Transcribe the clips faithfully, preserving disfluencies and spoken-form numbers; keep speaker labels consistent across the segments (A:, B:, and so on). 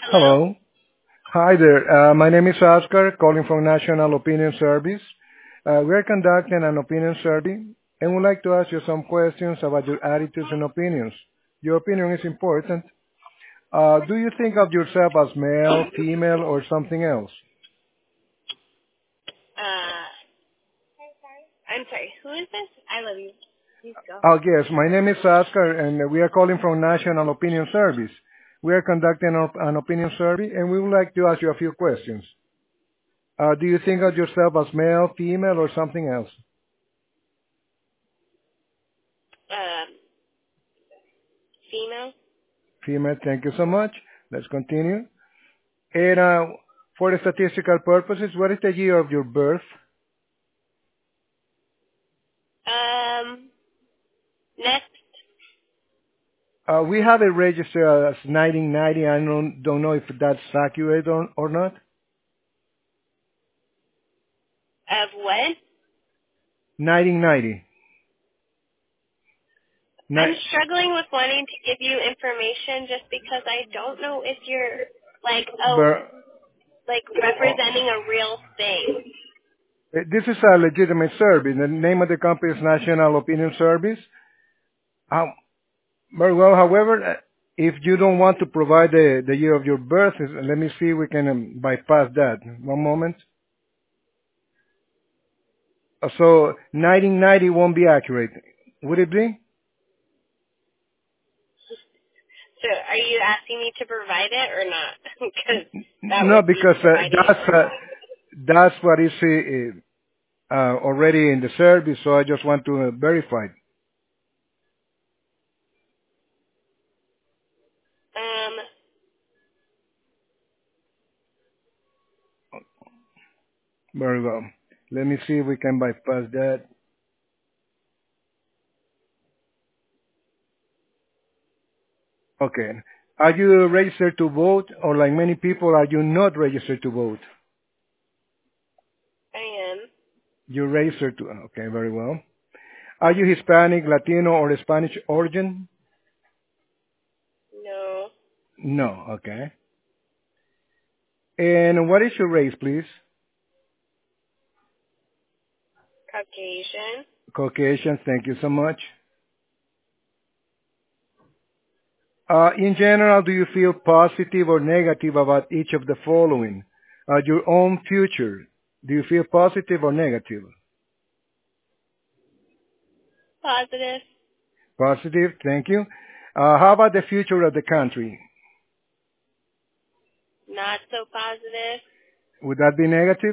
A: Hello?
B: Hello. Hi there. Uh, my name is Oscar, calling from National Opinion Service. Uh, we're conducting an opinion survey and would like to ask you some questions about your attitudes and opinions. Your opinion is important. Uh, do you think of yourself as male, female, or something else?
A: Uh, I'm sorry. Who is this? I love you. Please go.
B: Oh, yes. My name is Oscar, and we are calling from National Opinion Service. We are conducting an opinion survey, and we would like to ask you a few questions. Uh, do you think of yourself as male, female, or something else?
A: Um, female?
B: Female, thank you so much. Let's continue. And uh, for the statistical purposes, what is the year of your birth?
A: Um, next.
B: Uh, we have it registered as nineteen ninety. I don't, don't know if that's accurate or, or not.
A: Of what?
B: nineteen ninety.
A: I'm
B: Ni-
A: struggling with wanting to give you information just because I don't know if you're, like, oh,
B: but,
A: like,
B: oh,
A: representing a real thing.
B: this is a legitimate service. The name of the company is National Opinion Service. Um, very well, however, uh, if you don't want to provide the, the year of your birth, is- let me see if we can um, bypass that. One moment. Uh, So nineteen ninety won't be accurate. Would it be?
A: So are you asking me to provide it or not? Because that
B: No,
A: would be
B: because uh,
A: providing
B: that's uh,
A: information.
B: that's what is uh, uh, already in the service, so I just want to uh, verify.
A: Um,
B: Very well. Let me see if we can bypass that. Okay. Are you registered to vote, or like many people, are you not registered to vote?
A: I am.
B: You're registered to. Okay, very well. Are you Hispanic, Latino, or Spanish origin?
A: No.
B: No. Okay. And what is your race, please?
A: Caucasian.
B: Caucasian. Thank you so much. Uh, in general, do you feel positive or negative about each of the following? Uh, your own future. Do you feel positive or negative?
A: Positive.
B: Positive. Thank you. Uh, how about the future of the country?
A: Not so positive.
B: Would that be negative?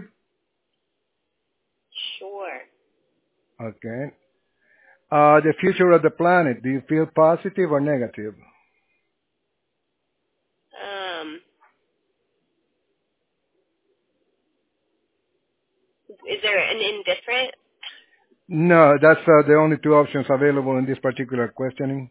A: Sure.
B: Okay. Uh, the future of the planet. Do you feel positive or negative?
A: Um, is there an indifferent?
B: No, that's uh, the only two options available in this particular questioning.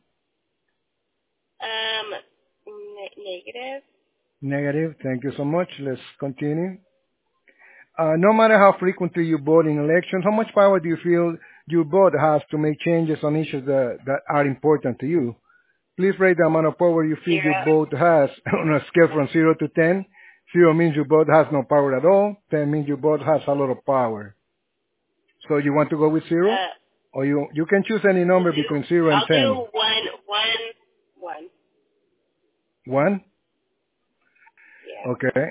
A: Um, ne- negative.
B: Negative. Thank you so much. Let's continue. Uh, no matter how frequently you vote in elections, how much power do you feel your vote has to make changes on issues that, that are important to you? Please rate the amount of power you feel your
A: Zero.
B: vote has on a scale from zero to ten. Zero means your vote has no power at all. ten means your vote has a lot of power. So you want to go with zero?
A: Uh,
B: Or you, you can choose any
A: we'll
B: number
A: do.
B: between zero and
A: I'll
B: ten.
A: do one, one, one.
B: One?
A: Yeah.
B: Okay.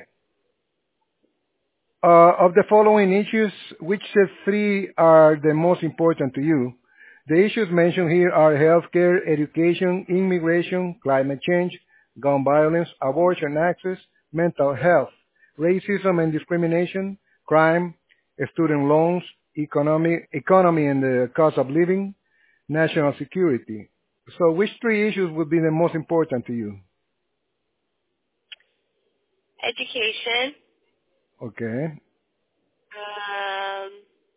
B: Uh, of the following issues, which of three are the most important to you? The issues mentioned here are healthcare, education, immigration, climate change, gun violence, abortion access, mental health, racism and discrimination, crime, student loans, economy, economy and the cost of living, national security. So which three issues would be the most important to you?
A: Education.
B: Okay.
A: Um,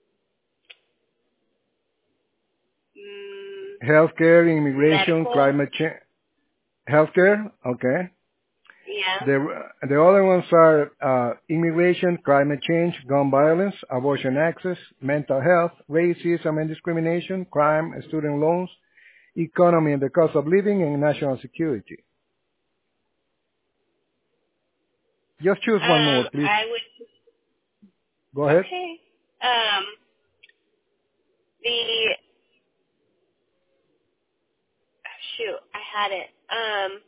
A: mm,
B: Healthcare, immigration,
A: medical.
B: climate change. Healthcare, okay.
A: Yeah.
B: The the other ones are uh, immigration, climate change, gun violence, abortion access, mental health, racism and discrimination, crime, student loans, economy and the cost of living, and national security. Just choose one
A: Um,
B: more, please.
A: I would.
B: Go ahead.
A: Okay. Um, the shoot, I had it. Um,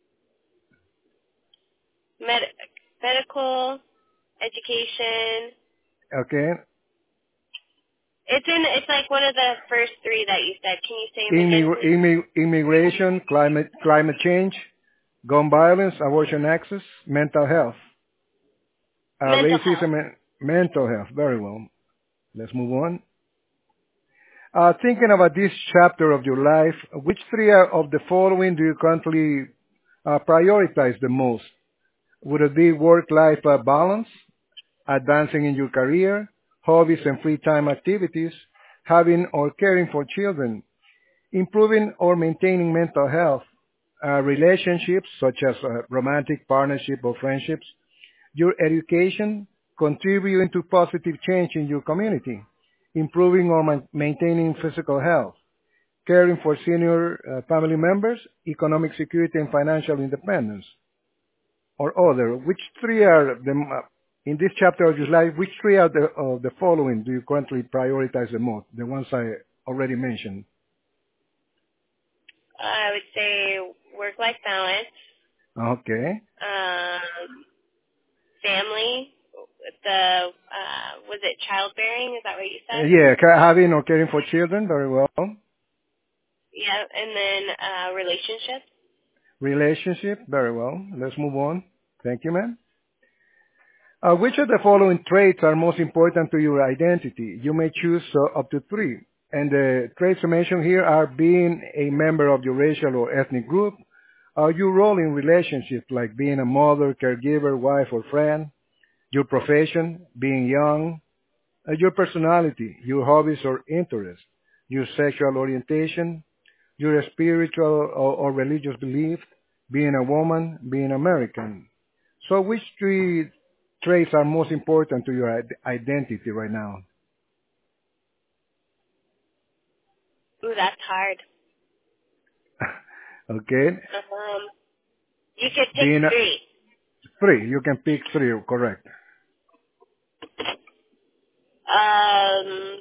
A: med- medical education.
B: Okay.
A: It's in. It's like one of the first three that you said. Can you say them again,
B: Immig-
A: please?
B: immig- immigration, climate, climate change, gun violence, abortion access, mental health, uh,
A: Mental health.
B: racism, and mental health. Very well. Let's move on. Uh, thinking about this chapter of your life, which three of the following do you currently uh, prioritize the most? Would it be work-life uh, balance, advancing in your career, hobbies and free time activities, having or caring for children, improving or maintaining mental health, uh, relationships such as uh, romantic partnership or friendships, your education, contributing to positive change in your community, improving or ma- maintaining physical health, caring for senior uh, family members, economic security and financial independence, or other. Which three are the, uh, in this chapter of your life, which three are the, of the following do you currently prioritize the most? The ones I already mentioned.
A: I would say work-life balance.
B: Okay.
A: Um, family. The uh, was it childbearing? Is that what you
B: Uh,
A: said?
B: yeah, ca- having or caring for children, very well.
A: Yeah, and then uh, relationships.
B: Relationship, very well. Let's move on. Thank you, ma'am. Uh, which of the following traits are most important to your identity? You may choose uh, up to three. And the traits mentioned here are being a member of your racial or ethnic group, uh, your role in relationships like being a mother, caregiver, wife, or friend, your profession, being young, uh, your personality, your hobbies or interests, your sexual orientation, your spiritual or, or religious belief, being a woman, being American. So which three traits are most important to your id- identity right now?
A: Ooh, that's hard.
B: Okay.
A: Um, you could pick
B: Being a,
A: three.
B: three. You can pick three, correct.
A: Um,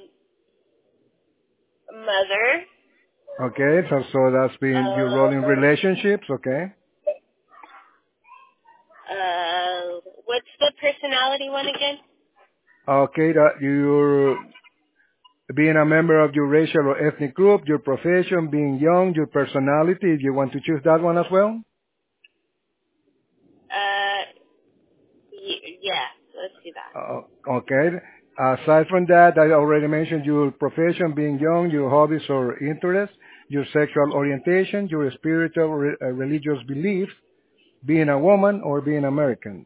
A: mother.
B: Okay. So, so that's being your role in
A: Uh,
B: relationships. Okay.
A: uh, what's the personality one again?
B: Okay. That you're being a member of your racial or ethnic group, your profession, being young, your personality. If you want to choose that one as well.
A: Uh, y- yeah, let's do that.
B: Uh, okay. Aside from that, I already mentioned your profession, being young, your hobbies or interests, your sexual orientation, your spiritual re- uh, religious beliefs, being a woman or being American.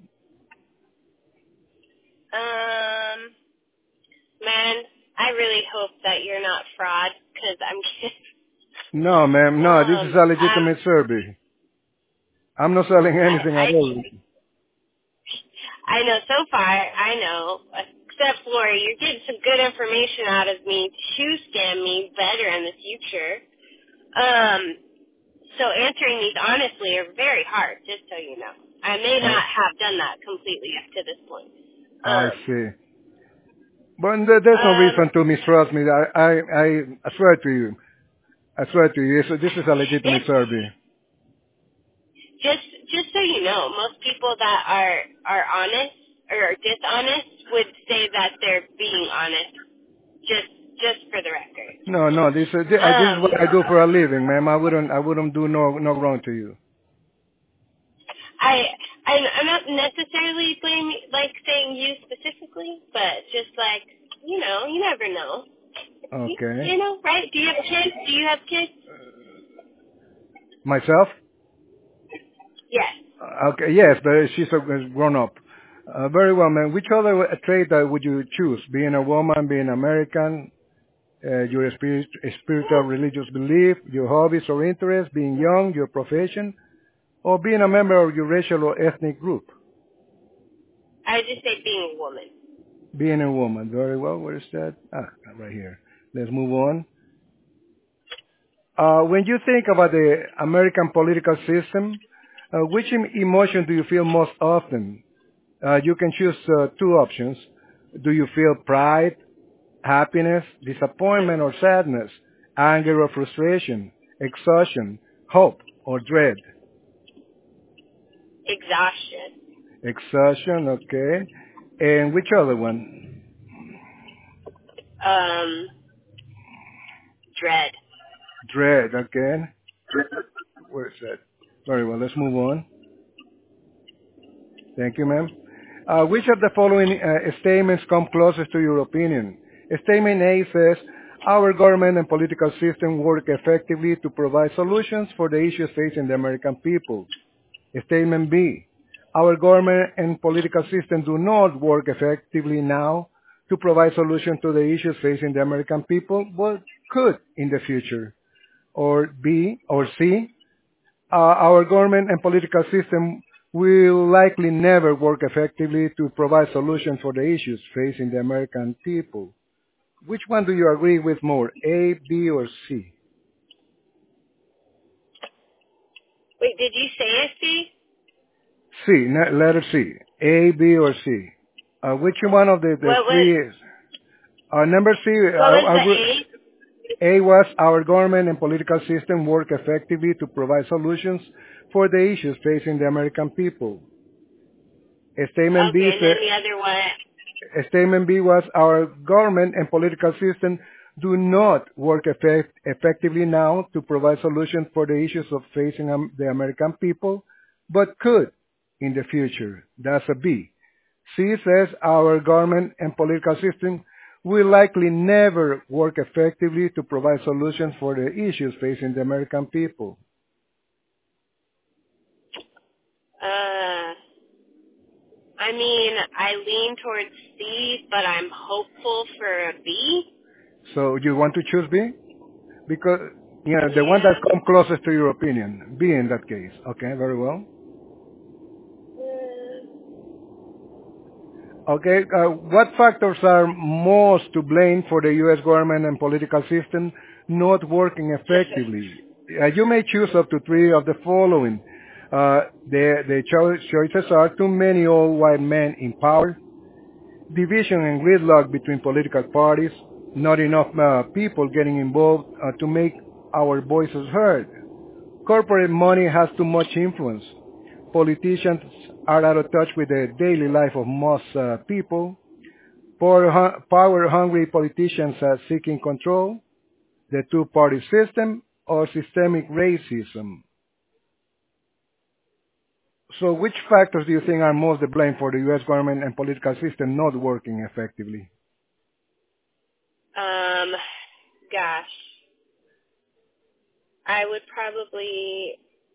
A: Um, man, I really hope that you're not fraud, because I'm kidding.
B: No, ma'am, no, this is
A: Um,
B: a
A: um,
B: legitimate survey. I'm not selling
A: I,
B: anything
A: I,
B: at all.
A: I know so far, I know, except Lori, you're getting some good information out of me to scam me better in the future. Um, so answering these honestly are very hard, just so you know. I may
B: I,
A: not have done that completely up to this point.
B: I
A: Um,
B: see. But there- there's no
A: um,
B: reason to mistrust me. I, I, I, I swear to you. I swear to you. This, this is a legitimate
A: it's
B: survey.
A: just just so you know, most people that are are honest or dishonest would say that they're being honest. Just just for the record.
B: No, no, this, uh, thi- I- this is
A: Um,
B: what I do for a living, ma'am. I wouldn't, I wouldn't do no, no wrong to you.
A: I I'm, I'm not necessarily blaming like saying you specifically, but just like you know, you never know. You,
B: Okay.
A: you know, right? Do you have kids? Do you have kids?
B: Myself?
A: Yes.
B: Uh, Okay, yes, but she's a a grown up. Uh, very well, man. Which other uh, trait uh, would you choose? Being a woman, being American, uh, your spirit, spiritual religious belief, your hobbies or interests, being young, your profession, or being a member of your racial or ethnic group?
A: I would just say being a woman.
B: Being a woman. Very well. Where is that? Ah, right here. Let's move on. Uh, when you think about the American political system, uh, which em- emotion do you feel most often? Uh, you can choose uh, two options. Do you feel pride, happiness, disappointment or sadness, anger or frustration, exhaustion, hope or dread?
A: Exhaustion.
B: Exhaustion, okay. And which other one?
A: Um, dread.
B: Dread, okay. Where is that? Very well, let's move on. Thank you, ma'am. Uh, which of the following uh, statements come closest to your opinion? Statement A says, our government and political system work effectively to provide solutions for the issues facing the American people. Statement B, our government and political system do not work effectively now to provide solutions to the issues facing the American people, but could in the future. Or B, or C, uh, our government and political system will likely never work effectively to provide solutions for the issues facing the American people. Which one do you agree with more, A, B, or C?
A: Wait, did you say a C?
B: C, n- letter C. A, B, or C. Uh, which one of the, the
A: What was,
B: three is? Uh, number C,
A: what was
B: I, I
A: the
B: would,
A: A?
B: A was our government and political system work effectively to provide solutions for the issues facing the American people. Statement
A: Okay,
B: B
A: and then
B: said,
A: the other one.
B: Statement B was our government and political system do not work effect, effectively now to provide solutions for the issues of facing um, the American people, but could in the future. That's a B. C says our government and political system will likely never work effectively to provide solutions for the issues facing the American people.
A: Uh, I mean, I lean towards C, but I'm hopeful for a B.
B: So you want to choose B? Because, you know, the one
A: Yeah.
B: that comes closest to your opinion. B in that case. Okay, very well. Okay, uh, what factors are most to blame for the U S government and political system not working effectively? Uh, you may choose up to three of the following. Uh, the the cho- choices are too many old white men in power, division and gridlock between political parties, not enough uh, people getting involved uh, to make our voices heard. Corporate money has too much influence. Politicians are out of touch with the daily life of most uh, people. Power-hungry politicians are seeking control, the two-party system, or systemic racism. So which factors do you think are most to blame for the U S government and political system not working effectively?
A: Um, gosh. I would probably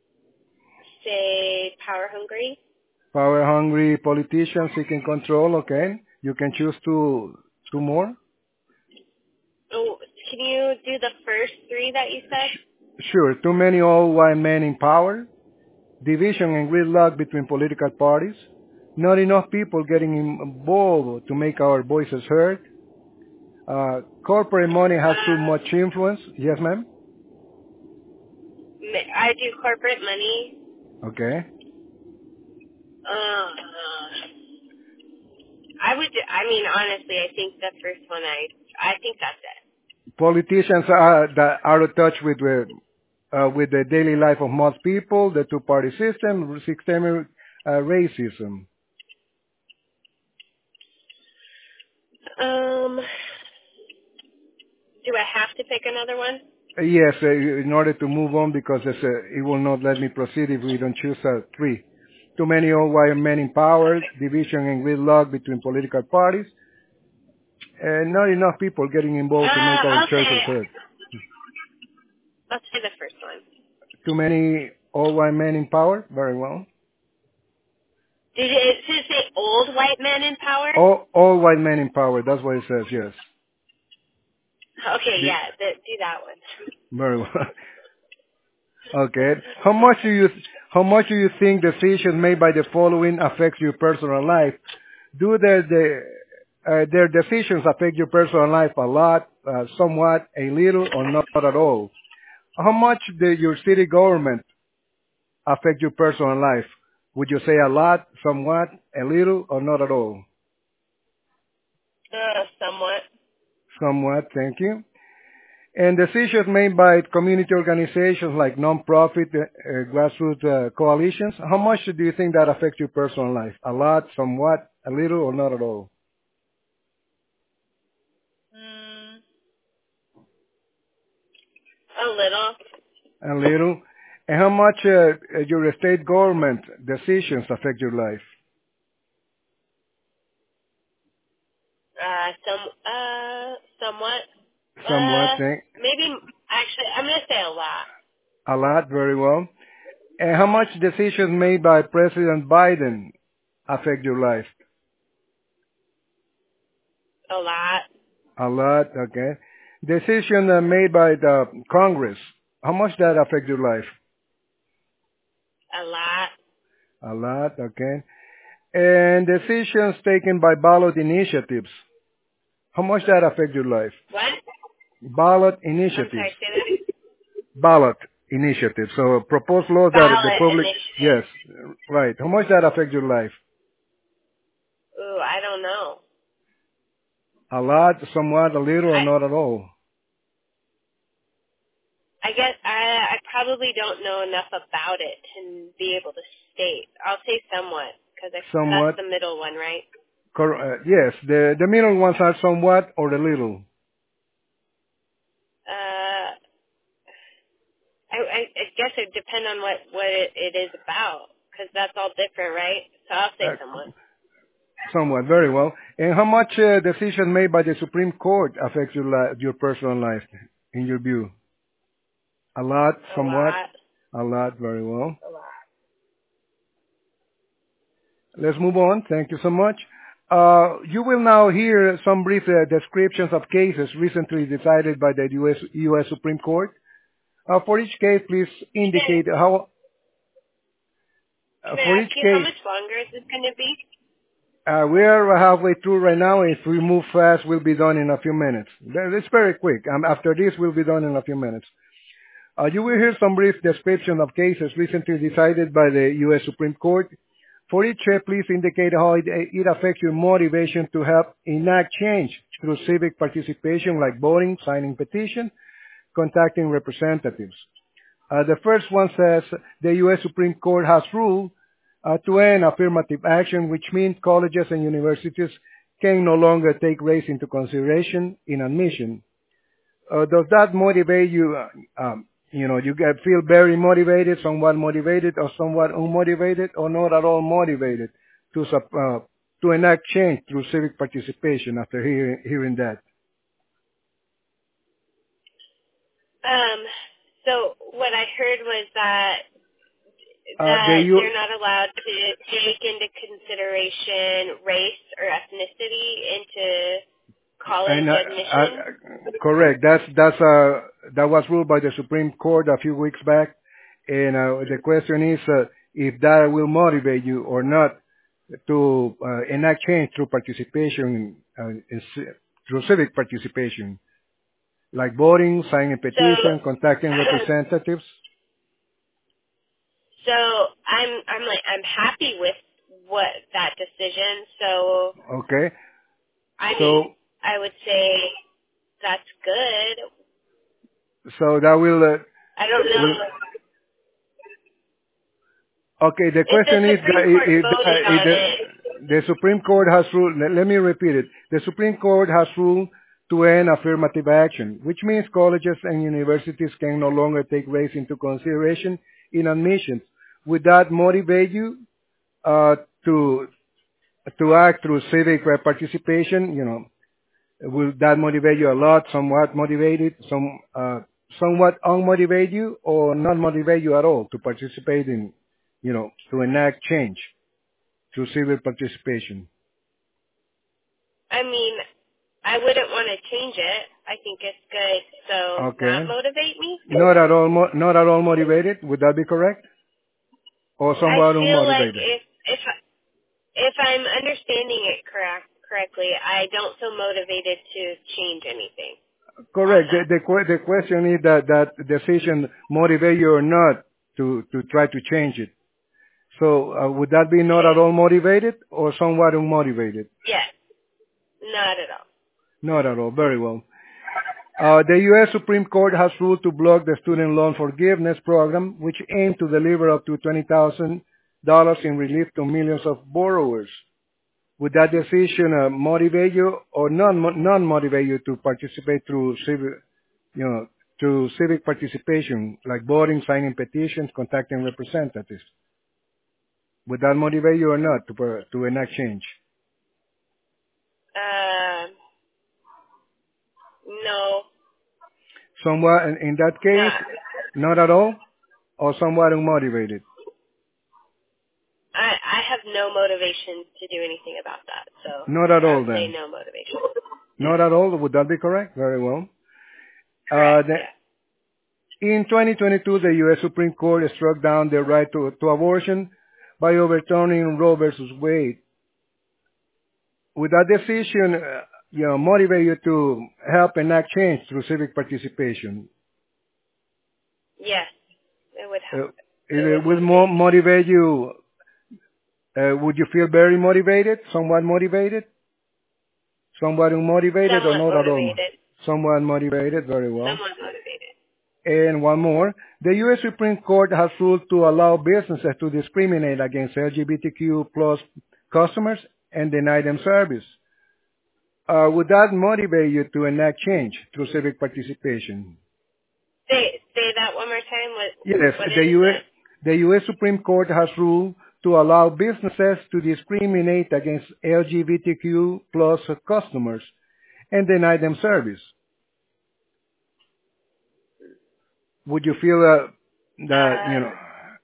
A: say power hungry.
B: Power-hungry politicians seeking control, okay. You can choose two, two more.
A: Oh, can you do the first three that you said?
B: Sure, too many old white men in power, division and gridlock between political parties, not enough people getting involved to make our voices heard, uh, corporate money has too
A: Uh,
B: much influence. Yes, ma'am?
A: I do corporate money.
B: Okay.
A: Uh, I would, I mean, honestly, I think the first one, I, I think that's it.
B: Politicians are that are in touch with the uh, with the daily life of most people, the two-party system, systemic uh, racism.
A: Um, do I have to pick another one?
B: Uh, Yes, uh, in order to move on, because it's, uh, it will not let me proceed if we don't choose uh, three. Too many old white men in power,
A: Okay.
B: division and gridlock between political parties, and not enough people getting
A: Uh,
B: involved to make our
A: I'll
B: choices
A: say,
B: heard.
A: let's say the first one.
B: Too many old white men in power? Very well.
A: Did it, did it say old white men in power?
B: All, all white men in power, that's what it says, yes.
A: Okay,
B: The,
A: yeah, the, do that one.
B: very well. Okay. How much do you, how much do you think decisions made by the following affects your personal life? Do their, the, uh, their decisions affect your personal life a lot, uh, somewhat, a little, or not at all? How much did your city government affect your personal life? Would you say a lot, somewhat, a little, or not at all?
A: Uh, somewhat.
B: Somewhat, thank you. And decisions made by community organizations like non-profit uh, uh, grassroots uh, coalitions, how much do you think that affects your personal life? A lot, somewhat, a little, or not at all?
A: Mm, a little.
B: A little. And how much uh, your state government decisions affect your life?
A: Uh, some, uh, somewhat.
B: Somewhat,
A: Uh,
B: thank.
A: maybe, actually, I'm going to say a lot.
B: A lot, very well. And how much decisions made by President Biden affect your life?
A: A lot.
B: A lot, okay. Decision uh, made by the Congress, how much that affect your life?
A: A lot.
B: A lot, okay. And decisions taken by ballot initiatives, how much that affect your life?
A: What?
B: Ballot
A: I'm
B: initiatives.
A: sorry, say that.
B: Ballot initiatives. So proposed laws that the
A: Ballot
B: public,
A: initiative.
B: yes, right. How much that affect your life?
A: Ooh, I don't know.
B: A lot, somewhat, a little, or
A: I,
B: not at all?
A: I guess I, I probably don't know enough about it to be able to state. I'll say somewhat, because that's
B: Somewhat.
A: the middle one, right?
B: Cor- uh, yes, the, the middle ones are somewhat or the little.
A: Uh, I, I, I guess it depends on what, what it, it is about, because that's all different, right? So I'll say
B: Uh,
A: somewhat.
B: somewhat, very well. And how much uh, decision made by the Supreme Court affects your, li- your personal life, in your view? A lot,
A: A
B: somewhat,
A: lot.
B: a lot, very well.
A: A lot.
B: Let's move on. Thank you so much. Uh, you will now hear some brief uh, descriptions of cases recently decided by the U S, U S Supreme Court. Uh, for each case, please
A: Can,
B: indicate how, uh,
A: can
B: for
A: I
B: each
A: ask you how
B: case,
A: much longer is this going to be?
B: uh, we are halfway through right now. If we move fast, we'll be done in a few minutes. That- It's very quick. Um, after this, we'll be done in a few minutes. Uh, you will hear some brief description of cases recently decided by the U S Supreme Court. For each, uh, please indicate how it, it affects your motivation to help enact change through civic participation like voting, signing petition, contacting representatives. Uh, the first one says the U S Supreme Court has ruled uh, to end affirmative action, which means colleges and universities can no longer take race into consideration in admission. Uh, does that motivate you? Uh, um, you know, you get, feel very motivated, somewhat motivated, or somewhat unmotivated, or not at all motivated to sup- uh, to enact change through civic participation after hearing, hearing that?
A: Um, so what I heard was that
B: Uh, the
A: that
B: U-
A: they're not allowed to take into consideration race or ethnicity into college
B: And uh, uh,
A: admission.
B: correct. That's that's uh that was ruled by the Supreme Court a few weeks back, and uh, the question is uh, if that will motivate you or not to uh, enact change through participation, uh, in, ci- through civic participation, like voting, signing a
A: So,
B: petition, contacting representatives.
A: so I'm I'm like I'm happy with what that decision. So
B: Okay,
A: I mean
B: so
A: I would say that's good.
B: so that will uh,
A: I don't know
B: will Okay, the
A: if the
B: question is that
A: Supreme
B: i-
A: Court
B: if the,
A: voted
B: if
A: on
B: the,
A: it.
B: the Supreme Court has ruled, let, let me repeat it. The Supreme Court has ruled to end affirmative action, which means colleges and universities can no longer take race into consideration in admissions. Would that motivate you uh, to to act through civic uh, participation? You know, will that motivate you a lot, somewhat motivated, some uh, somewhat unmotivate you, or not motivate you at all to participate in, you know, to enact change through civil participation?
A: I mean, I wouldn't want to change it. I think it's good. So not
B: Okay,
A: motivate me.
B: not at all, mo- not at all motivated. Would that be correct, or
A: I
B: somewhat
A: feel like
B: unmotivated?
A: if if if I'm understanding it correct correctly, I don't feel motivated to change anything on
B: Correct. The
A: that.
B: the, que- the question is that that decision motivate you or not to to try to change it. So uh, would that be not at all motivated or somewhat unmotivated?
A: Yes. Not at all.
B: Not at all. Very well. Uh, the U S Supreme Court has ruled to block the student loan forgiveness program, which aimed to deliver up to twenty thousand dollars in relief to millions of borrowers. Would that decision uh, motivate you or non non motivate you to participate through civic, you know, through civic participation, like voting, signing petitions, contacting representatives? Would that motivate you or not to per- to enact change?
A: Uh, no.
B: Somewhat in, in that case,
A: No.
B: not at all, or somewhat unmotivated.
A: I, I have no motivation to do anything about that, so
B: Not at
A: I
B: all
A: would say
B: then.
A: no motivation.
B: Not at all. Would that be correct? Very well. Uh,
A: Correct,
B: the,
A: yeah.
B: In twenty twenty-two, the U S Supreme Court struck down the right to, to abortion by overturning Roe versus Wade. Would that decision, uh, you know, motivate you to help enact change through civic participation?
A: Yes, it would help.
B: Uh,
A: it,
B: it,
A: it
B: would
A: would
B: more
A: motivate.
B: motivate you? Uh, would you feel very motivated? Somewhat motivated? Somewhat unmotivated or
A: Somewhat
B: not at all?
A: motivated.
B: Somewhat motivated. Very well.
A: Somewhat motivated.
B: And one more. The U S Supreme Court has ruled to allow businesses to discriminate against L G B T Q plus customers and deny them service. Uh, would that motivate you to enact change through civic participation?
A: Say say that one more time. What
B: Yes,
A: what
B: the
A: is
B: U S,
A: it?
B: the U S Supreme Court has ruled to allow businesses to discriminate against L G B T Q plus customers and deny them service. Would you feel uh, that, you know,
A: Uh,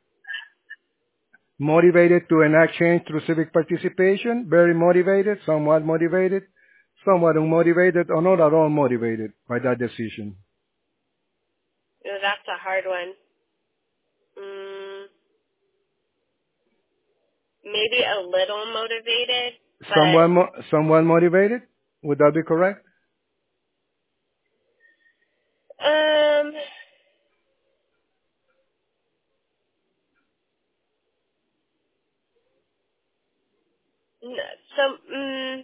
B: motivated to enact change through civic participation? Very motivated, somewhat motivated, somewhat unmotivated, or not at all motivated by that decision?
A: no, that's a hard one. Mm, maybe a little motivated,
B: Somewhat,
A: but
B: mo- somewhat motivated? Would that be correct?
A: um, no, some mm,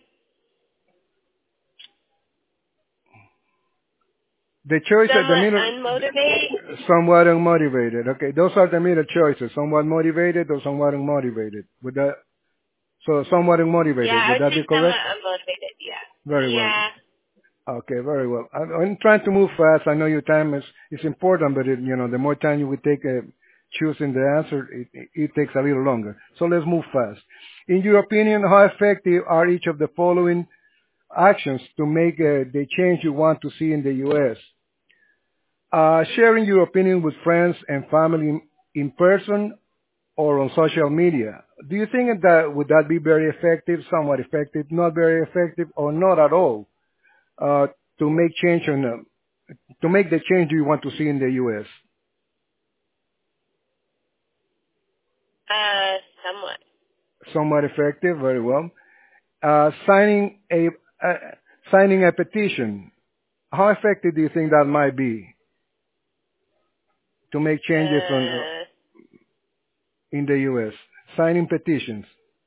B: The choice at the
A: somewhat
B: middle,
A: unmotivated.
B: somewhat unmotivated. Okay, those are the middle choices. Somewhat motivated or somewhat unmotivated. Would that, so somewhat
A: Yeah,
B: unmotivated.
A: I
B: Would
A: would
B: that be
A: say somewhat
B: correct?
A: unmotivated. Yeah.
B: Very well.
A: Yeah.
B: Okay, very well. I'm, I'm trying to move fast. I know your time is, is important, but it, you know, the more time you would take uh, choosing the answer, it, it, it takes a little longer. So let's move fast. In your opinion, how effective are each of the following actions to make uh, the change you want to see in the U S? Uh, sharing your opinion with friends and family in person or on social media. Do you think that would that be very effective, somewhat effective, not very effective, or not at all uh, to make change on uh, to make the change you want to see in the U S?
A: Uh, somewhat.
B: Somewhat effective, very well. Uh, signing a uh, signing a petition. How effective do you think that might be to make changes on uh,
A: Uh,
B: in the U S? Signing petitions.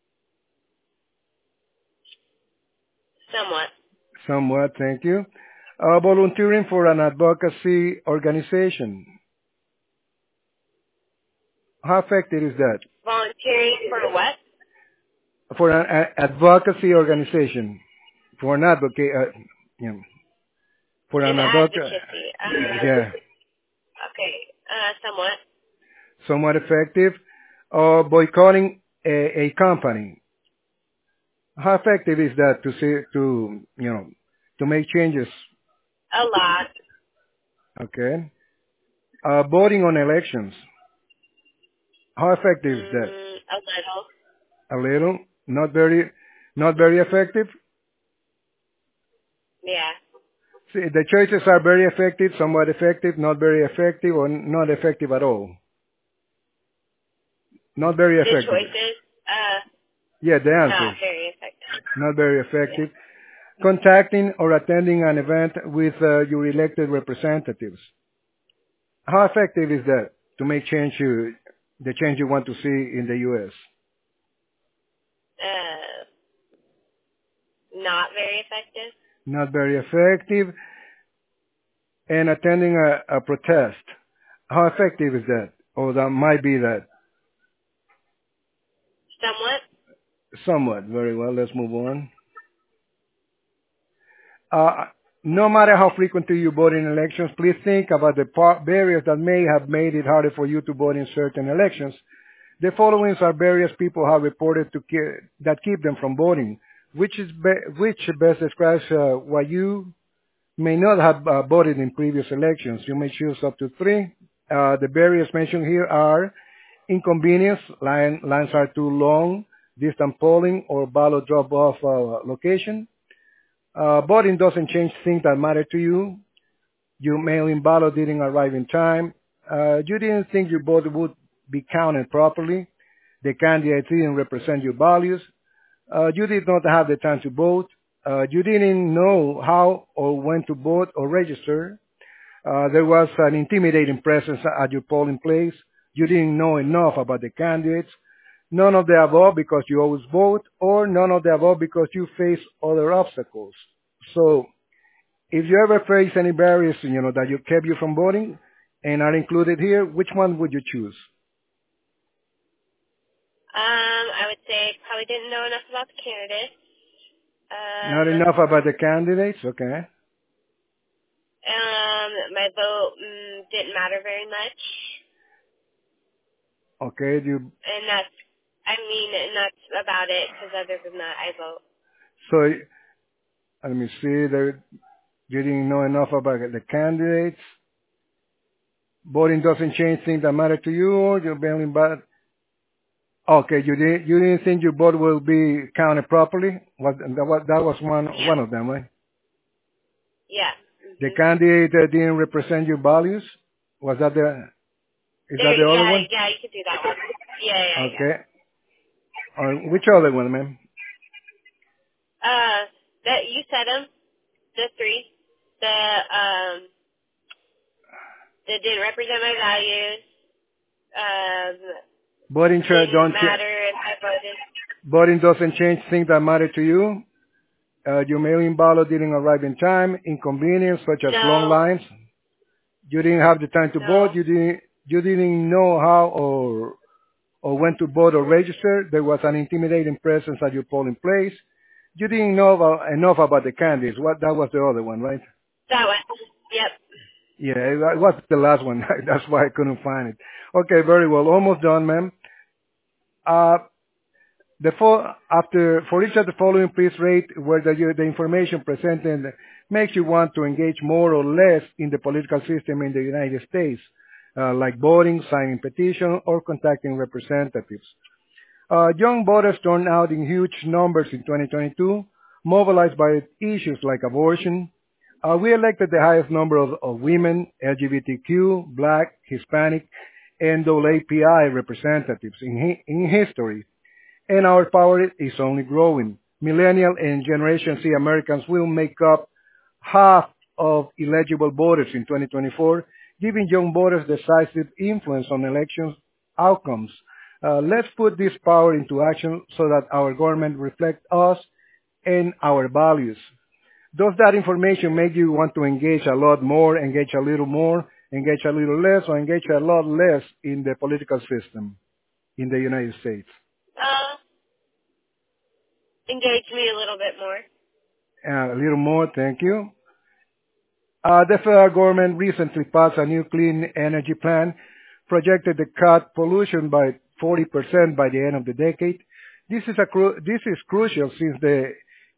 A: somewhat.
B: Somewhat, thank you. Uh, volunteering for an advocacy organization. How effective is that?
A: Volunteering for what?
B: For an a- advocacy organization. For an advocate, uh, you know, for
A: In
B: an advocate.
A: advocacy. Uh,
B: Yeah,
A: okay. Uh, somewhat.
B: somewhat effective. Or boycotting a, a company. How effective is that to see, to, you know, to make changes?
A: A lot.
B: Okay. Uh, voting on elections. How effective is that?
A: Mm, a little.
B: A little. Not very, not very effective.
A: Yeah.
B: See, the choices are very effective, somewhat effective, not very effective, or not effective at all. Not very
A: The
B: effective.
A: choices. Uh,
B: Yeah, the
A: not
B: answers.
A: very effective.
B: Not very
A: Yeah.
B: effective. Contacting or attending an event with uh, your elected representatives. How effective is that to make change you, The change you want to see in the U S?
A: Uh, not very effective.
B: Not very effective. And attending a, a protest. How effective is that? Or that might be that?
A: Somewhat.
B: Somewhat. Very well. Let's move on. Uh, no matter how frequently you vote in elections, please think about the par- barriers that may have made it harder for you to vote in certain elections. The following are barriers people have reported to ke- that keep them from voting, which is be- which best describes uh, why you may not have uh, voted in previous elections. You may choose up to three. Uh, the barriers mentioned here are inconvenience, line, lines are too long, distant polling or ballot drop-off uh, location. Uh, voting doesn't change things that matter to you. Your mail-in ballot didn't arrive in time. Uh, you didn't think your vote would be counted properly. The candidate didn't represent your values. Uh, you did not have the time to vote. Uh, you didn't know how or when to vote or register. Uh, there was an intimidating presence at your polling place. You didn't know enough about the candidates. None of the above because you always vote, or none of the above because you face other obstacles. So, if you ever face any barriers, you know, that you kept you from voting and are included here, which one would you choose?
A: Um, I would say probably didn't know enough about the candidates.
B: Not
A: Um,
B: enough about the candidates? Okay.
A: um, my vote mm, didn't matter very much,
B: Okay, you,
A: and that's, I mean, and that's about it. Because other than that, I vote.
B: so, let me see, there, you didn't know enough about the candidates. Voting doesn't change things that matter to you. You're bailing bad. Okay, you didn't, you didn't think your vote will be counted properly? What, that was, that was one,
A: Yeah.
B: one of them, right?
A: Yeah.
B: The
A: Mm-hmm.
B: candidate that didn't represent your values? Was that the, is that
A: There,
B: the other
A: yeah,
B: one?
A: yeah, you could do that one. Yeah, yeah, yeah.
B: Okay. Or which other one, ma'am?
A: Uh, that you said them, the three. The um, that didn't represent my values. Um,
B: Voting tra-
A: didn't
B: don't cha-
A: matter if I voted.
B: voting doesn't change things that matter to you. Uh, your mail-in ballot didn't arrive in time. Inconvenience such as long
A: No,
B: lines. You didn't have the time to vote.
A: no,
B: You didn't. You didn't know how or or when to vote or register. There was an intimidating presence at your polling place. You didn't know about, enough about the candidates. What that was the other one, right?
A: that one. Yep.
B: Yeah, that was the last one. That's why I couldn't find it. Okay, very well. Almost done, ma'am. Uh, The fo- after for each of the following, please rate whether you, the information presented makes you want to engage more or less in the political system in the United States, uh, like voting, signing petition, or contacting representatives. Uh, young voters turned out in huge numbers in twenty twenty-two, mobilized by issues like abortion. Uh, we elected the highest number of, of women, L G B T Q, Black, Hispanic, and A A P I representatives in, hi- in history, and our power is only growing. Millennial and Generation Z Americans will make up half of eligible voters in twenty twenty-four, giving young voters decisive influence on elections outcomes. Uh, let's put this power into action so that our government reflects us and our values. Does that information make you want to engage a lot more, engage a little more, engage a little less, or engage a lot less in the political system in the United States?
A: Uh, engage me a little bit more.
B: Uh, a little more, thank you. Uh, the federal government recently passed a new clean energy plan, projected to cut pollution by forty percent by the end of the decade. This is, a cru- this is crucial since the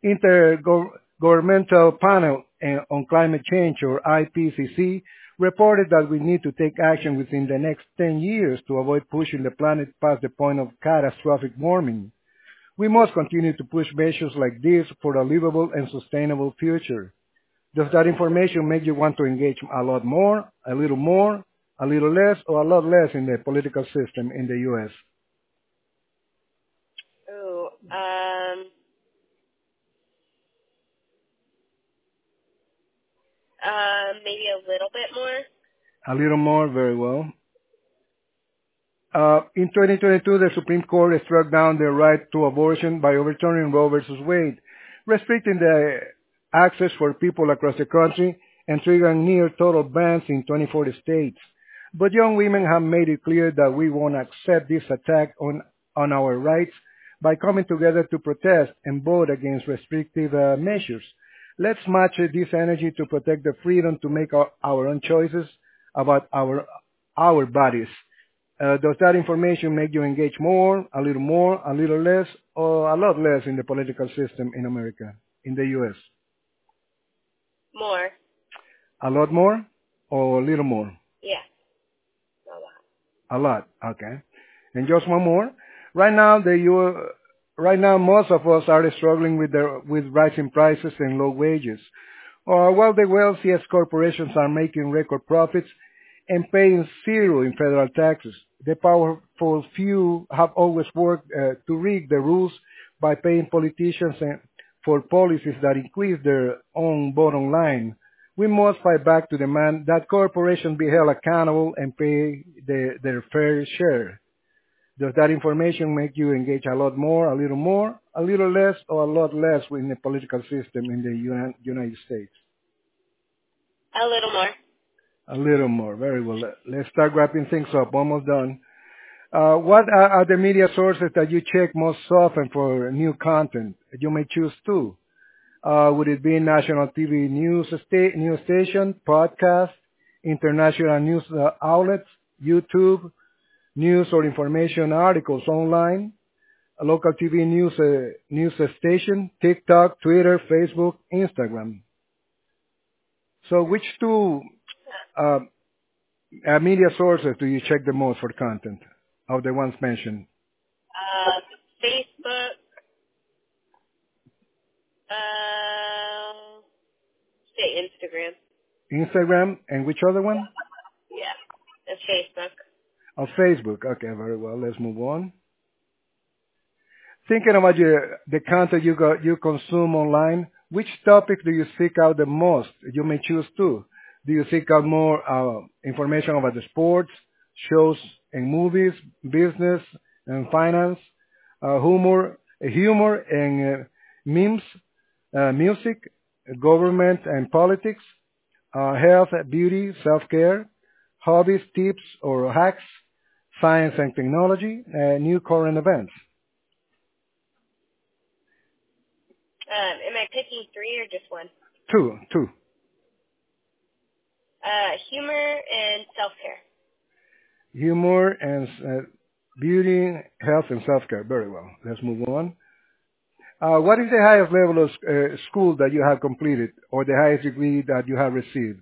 B: Intergovernmental Panel on Climate Change, or I P C C, reported that we need to take action within the next ten years to avoid pushing the planet past the point of catastrophic warming. We must continue to push measures like this for a livable and sustainable future. Does that information make you want to engage a lot more, a little more, a little less, or a lot less in the political system in the U S?
A: Ooh, um, uh, maybe a little bit more.
B: A little more, very well. Uh, in twenty twenty-two, the Supreme Court struck down the right to abortion by overturning Roe versus Wade, restricting the access for people across the country and triggering near total bans in twenty-four states. But young women have made it clear that we won't accept this attack on, on our rights by coming together to protest and vote against restrictive uh, measures. Let's match uh, this energy to protect the freedom to make our, our own choices about our, our bodies. Uh, does that information make you engage more, a little more, a little less, or a lot less in the political system in America, in the U S?
A: More.
B: A lot more or a little more?
A: Yeah. A lot.
B: A lot, okay. And just one more. Right now, the U right now most of us are struggling with the with rising prices and low wages. Uh, while the wealthiest corporations are making record profits and paying zero in federal taxes, the powerful few have always worked uh, to rig the rules by paying politicians and for policies that increase their own bottom line. We must fight back to demand that corporations be held accountable and pay the, their fair share. Does that information make you engage a lot more, a little more, a little less, or a lot less in the political system in the Uni- United States?
A: A little more.
B: A little more. Very well. Let's start wrapping things up. Almost done. Uh, what are, are the media sources that you check most often for new content? You may choose two. Uh, would it be national T V news, sta- news station, podcast, international news uh, outlets, YouTube, news or information articles online, a local T V news uh, news station, TikTok, Twitter, Facebook, Instagram? So which two uh, uh, media sources do you check the most for content of the ones mentioned?
A: Uh, Facebook. Uh, say Instagram.
B: Instagram, and which other one?
A: Yeah. And Facebook.
B: Oh, Facebook. Okay, very well. Let's move on. Thinking about your, the content you got, you consume online, which topic do you seek out the most? You may choose two. Do you seek out more uh, information about the sports, shows and movies, business and finance, uh, humor, humor and uh, memes, uh, music, government and politics, uh, health, beauty, self-care, hobbies, tips or hacks, science and technology, uh, new current events?
A: Um, am I picking three or just one?
B: Two, two.
A: Uh, humor and self-care.
B: Humor and uh, beauty, health, and self-care. Very well. Let's move on. Uh, what is the highest level of uh, school that you have completed or the highest degree that you have received?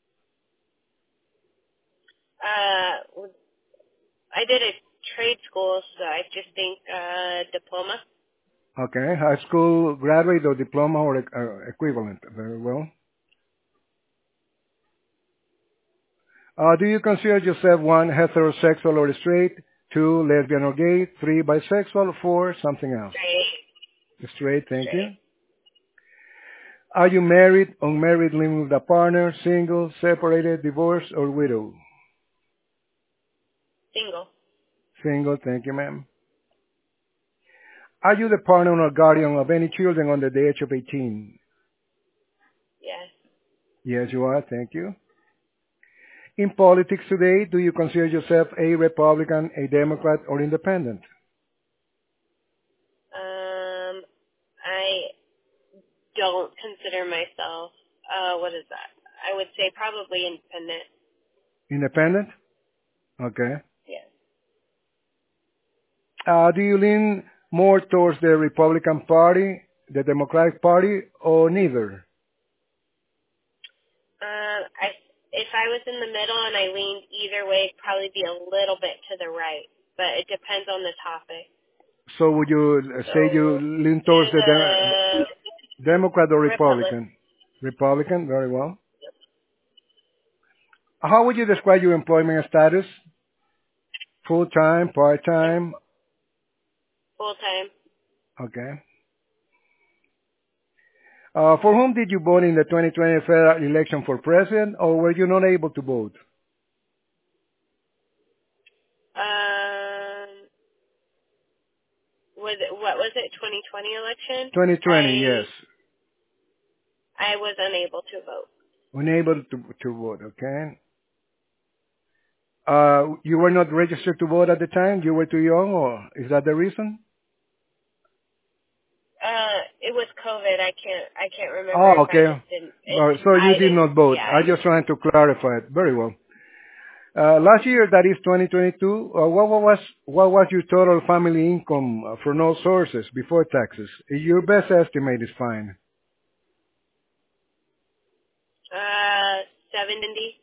A: Uh, I did a trade school, so I just think uh, diploma.
B: Okay. High school graduate or diploma or uh, equivalent. Very well. Uh, do you consider yourself one, heterosexual or straight, two, lesbian or gay, three, bisexual, four, something else?
A: Straight.
B: Straight, thank
A: Straight.
B: you. Are you married, unmarried, living with a partner, single, separated, divorced, or widow?
A: Single.
B: Single, thank you, ma'am. Are you the partner or guardian of any children under the age of eighteen?
A: Yes.
B: Yes, you are, thank you. In politics today, do you consider yourself a Republican, a Democrat, or independent?
A: Um, I don't consider myself, uh, what is that? I would say probably independent.
B: Independent? Okay.
A: Yes.
B: Uh, do you lean more towards the Republican Party, the Democratic Party, or neither?
A: Um, I, if I was in the middle and I leaned either way, it'd probably be a little bit to the right, but it depends on the topic.
B: So would you
A: So,
B: say you lean towards the
A: the
B: de- Democrat or
A: Republic.
B: Republican? Republican, very well. How would you describe your employment status? Full-time, part-time?
A: Full time.
B: Okay. Uh, for whom did you vote in the twenty twenty federal election for president, or were you not able to vote?
A: Um, was it, what was it, twenty twenty election?
B: twenty twenty,
A: I,
B: yes.
A: I was unable to vote.
B: Unable to, to vote, okay. Uh, you were not registered to vote at the time? You were too young, or is that the reason?
A: Uh, it was COVID. I can't, I can't remember.
B: Oh,
A: if I
B: okay.
A: just didn't,
B: Uh,
A: it,
B: so you
A: I
B: did
A: didn't,
B: not vote.
A: yeah.
B: I just trying to clarify it. Very well. Uh, last year, that is twenty twenty-two, uh, what was what was your total family income uh, from all sources before taxes? Your best estimate is fine.
A: Uh, seventy.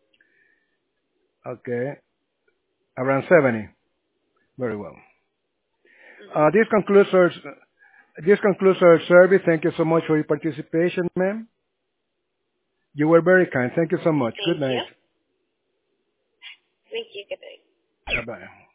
B: Okay, around seventy. Very well.
A: Mm-hmm.
B: Uh, this concludes our this concludes our survey. Thank you so much for your participation, ma'am. You were very kind. Thank you so much. Good
A: Thank you.
B: night.
A: Thank you. Good night.
B: Bye bye.